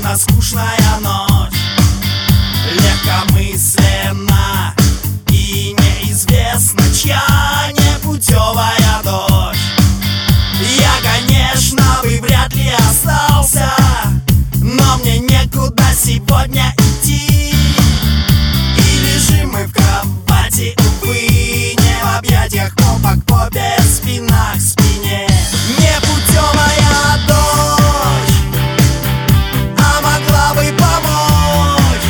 одна скучная ночь, легкомысленно и неизвестно, чья непутевая дочь. Я, конечно, бы вряд ли остался, но мне некуда сегодня идти. И лежим мы в кровати, увы, не в объятиях, попа к попе, спина к спине. Непутевая дочь, а могла бы помочь.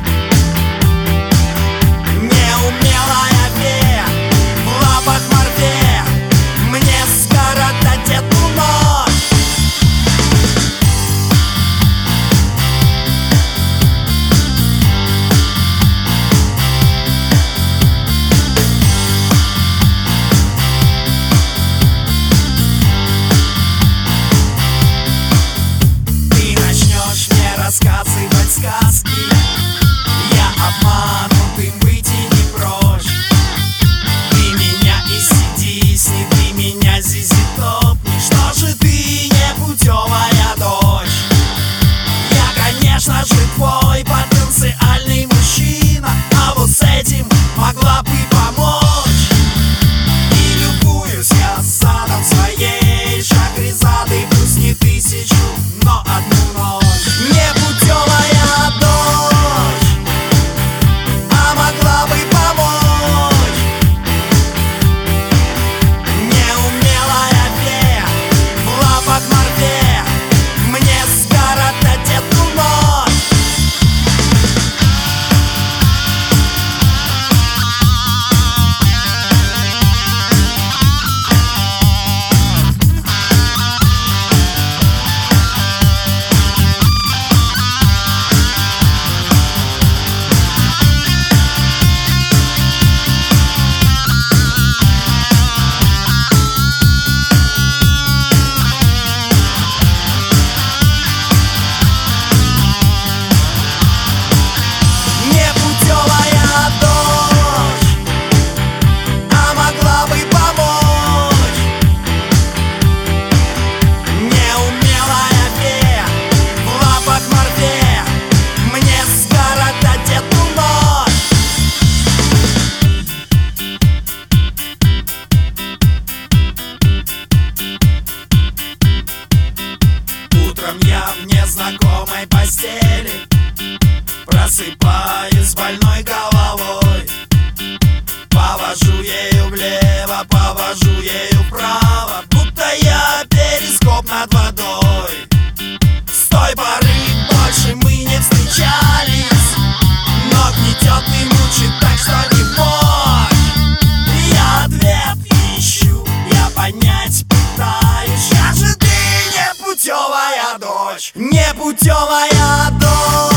Неумелая фея в лапах Морфея мне скоротать эту ночь. Рассказывать сказки, я обманутым выйти не прочь. Ты меня ACDC, ты меня ZZ Top, что же ты непутевая дочь? Я, конечно же, твой потенциальный мужчина, а вот с этим могла бы помочь. И любуюсь я садом своей шахрезады, пусть не 1000, но одну ночь. Непутевая дочь, а могла бы помочь. Неумелая фея в лапах Морфея мне скоротать эту ночь. Я в незнакомой постели просыпаюсь с больной головой. Повожу ею влево, повожу ею вправо, будто я перископ над водой. С той поры больше мы не встречались, но гнетет и мучит так, что не мочь. Я ответ ищу, я понять пытаюсь, как же ты непутевая дочь, непутевая дочь.